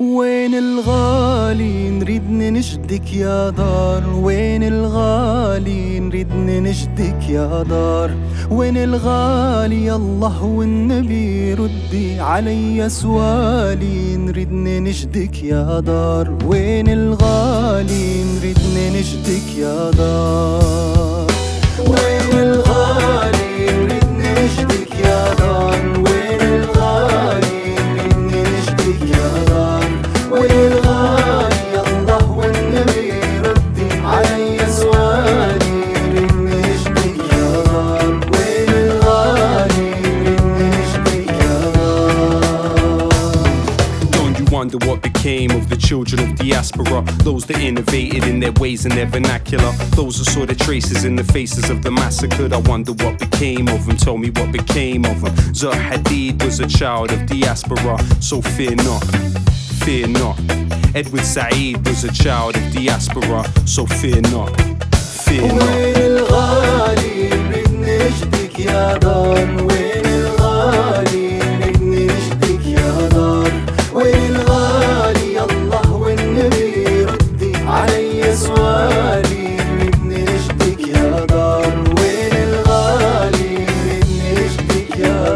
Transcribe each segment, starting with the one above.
وين الغالي نريد نشدك يا دار، وين الغالي نريد نشدك يا دار، وين الغالي الله والنبي ردي علي سؤالي نريد نشدك يا دار، وين الغالي نريد نشدك يا دار، وين الغالي نريد نشدك يا دار، وين الغالي نريد نشدك يا دار، وين الغالي الله والنبي ردي علي سؤالي نريد نشدك يا دار، وين الغالي نريد نشدك يا دار. Don't you wonder what became of the children of diaspora? Those that innovated in their ways and their vernacular, those who saw the traces in the faces of the massacred. I wonder what became of them, tell me what became of them. Zaha Hadid was a child of diaspora, so fear not, fear not. Edward Said was a child of diaspora, so fear not, fear not. وين الغالي نريد نشدك يا دار، وين الغالي نريد نشدك يا دار، وين الغالي الله والنبي ردي علي سؤالي نريد نشدك يا دار، وين الغالي نريد نشدك يا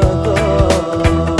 دار.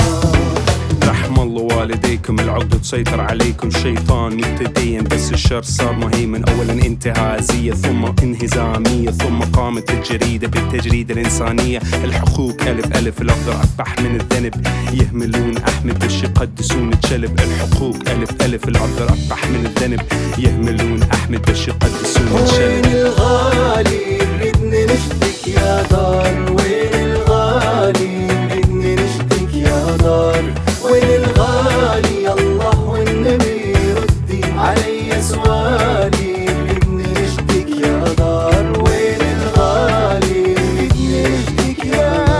رحم الله والديكم، العقدة تسيطر عليكم، شيطان مبتدئيا بس الشر صار مهيمن. اولا انتهازية ثم انهزامية، ثم قامت الجريدة بالتجريدة الانسانية. الحقوق الف الف، الاخضر اقبح من الذنب، يهملون احمد باش يقدسون الكلب. الحقوق الف الف، الاخضر اقبح من الذنب، يهملون احمد باش يقدسون وين الكلب. الغالي نريد نشدك يا دار، وين الغالي نريد نشدك يا دار، وين الغالي الله والنبي ردي علي سؤالي نريد نشدك يا دار، وين الغالي نريد نشدك يا دار.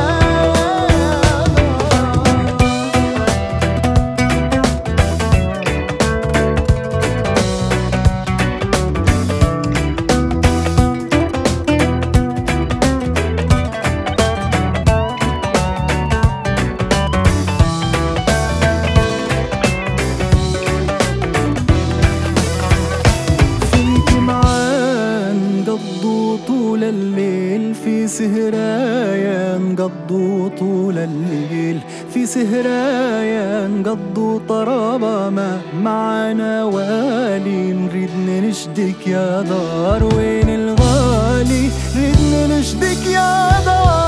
فيك معان قضوا طول الليل، في سهرايا نقضوا طول الليل، في سهرايا نقضوا طرابة ما معنا والي نريد نشدك يا دار، وين الغالي نريد نشدك يا دار.